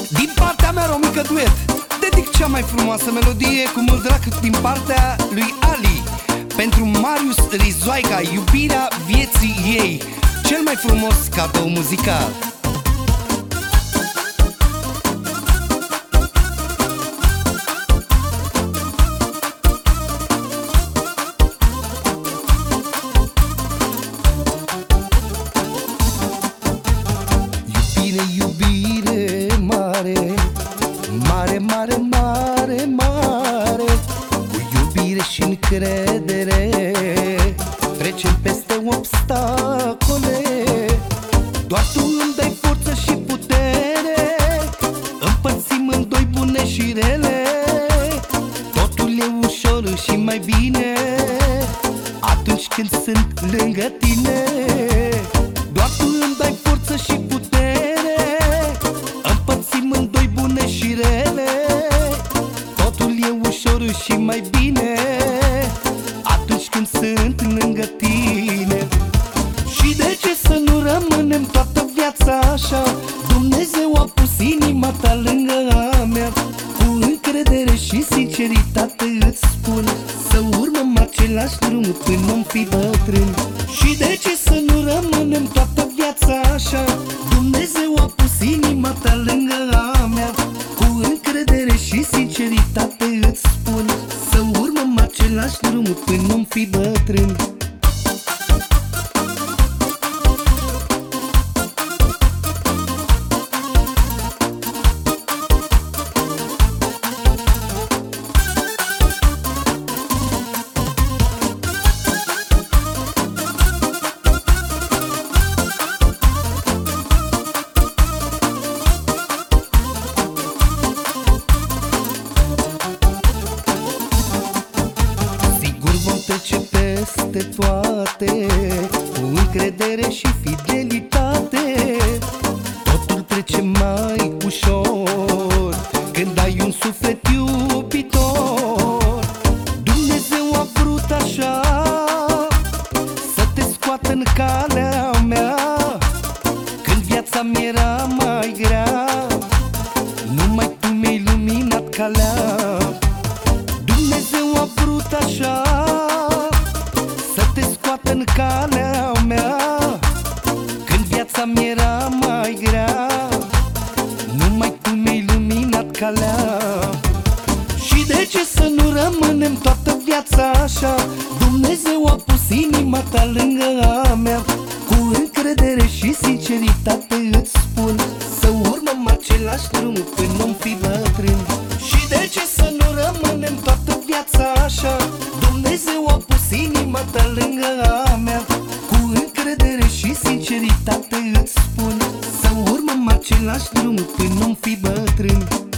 Din partea mea, Romică Duet, dedic cea mai frumoasă melodie cu mult drag din partea lui Ali pentru Marius Rizoaica, iubirea vieții ei, cel mai frumos cadou muzical. Iubire mare, mare, mare, mare, mare, cu iubire și încredere trecem peste obstacole. Doar tu îmi dai forță și putere, împărțim în doi bune și rele. Totul e ușor și mai bine atunci când sunt lângă tine. Doar tu îmi dai forță și putere, împărțim în doi bune și rele. Totul e ușor și mai bine atunci când sunt lângă tine. Și de ce să nu rămânem toată viața așa? Dumnezeu a pus inima ta lângă a mea. Cu încredere și sinceritate îți spun să urmăm același drum până vom fi bătrâni. Și de ce să nu rămânem toată viața așa? Dumnezeu a pus inima ta lângă a mea. Cu încredere și sinceritate îți spun să urmăm același drum până vom fi bătrâni. Trece peste toate, cu încredere și fidelitate. Totul trece mai ușor când ai un suflet iubitor. Dumnezeu a vrut așa să te scoată în calea mea când viața mi era mai grea. Numai tu mi-ai luminat calea. Dumnezeu a vrut așa în calea mea când viața mi era mai grea. Numai tu mi-ai luminat calea. Și de ce să nu rămânem toată viața așa? Dumnezeu a pus inima ta lângă a mea. Cu încredere și sinceritate îți spun să urmăm același drum până vom fi bătrâni. Și de ce să nu rămânem toată viața așa? Dumnezeu a pus inima ta lângă a mea. Cu încredere și sinceritate îți spun să urmăm același drum până vom fi bătrâni.